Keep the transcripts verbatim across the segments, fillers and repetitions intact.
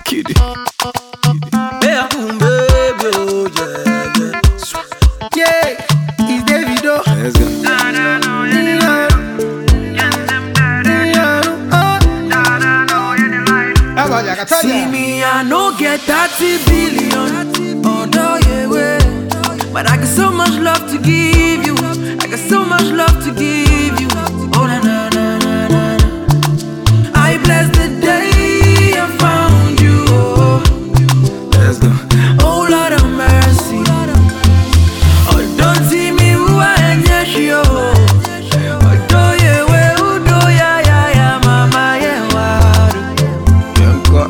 Kid it. Yeah, boom, baby, oh, yeah, yeah. Yeah, it's Davido. Let's go. See me, I no get thirty billion. Although yeah, way. But I got so much love to give you. I got so much love to give you. Oh, na na na na na. I bless the day I found you. Oh, Let's go. oh Lord of mercy. Oh, don't see me who I am, yes, yo. Oh, do yeah, way, oh, do yeah, yeah, yeah, mama, yeah, wow. Young cut.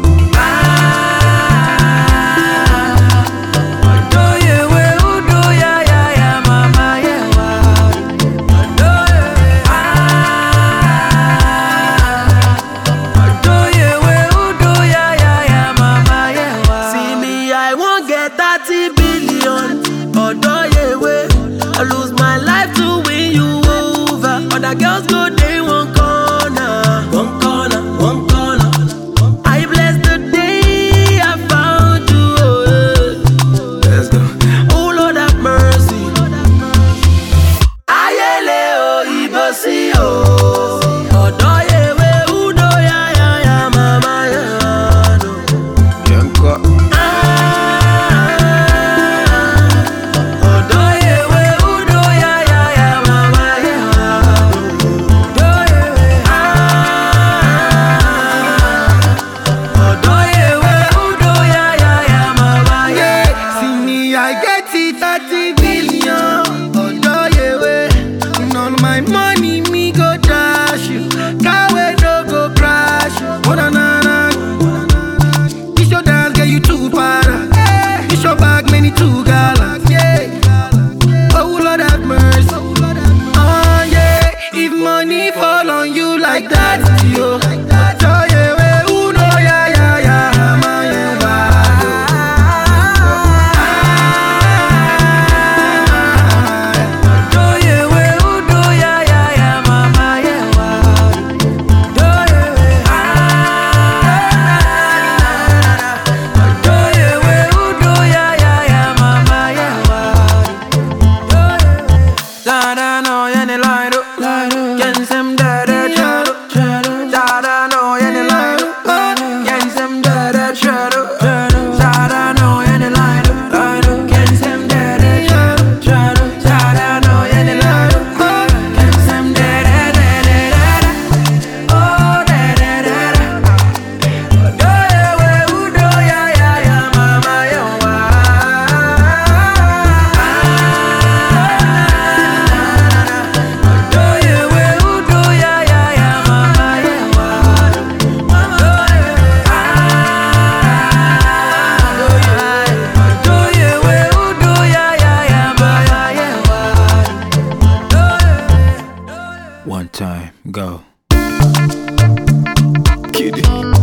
thirty billion, although yeah, way. I lose my life to win you over. Other girls go, they one corner, one corner, one corner. I bless the day I found you. Oh, yeah. Let's go. Oh Lord have mercy. Ayele o ibosi o. Although yeah, way, udo ya ya ya mama ya no. Young cut. thirty billion, although yeah, way. None of my money, me go trash you. Car way no go crash you. Oh, na na na. This your dance, get you too para. This your bag, many too gallant. Yeah. Oh Lord have mercy. Oh yeah. If money fall on you like that, yo. Oh yeah, way. Ooh, no, yeah, yeah, yeah. Man, yeah, bad, oh. One time, go. Kid it.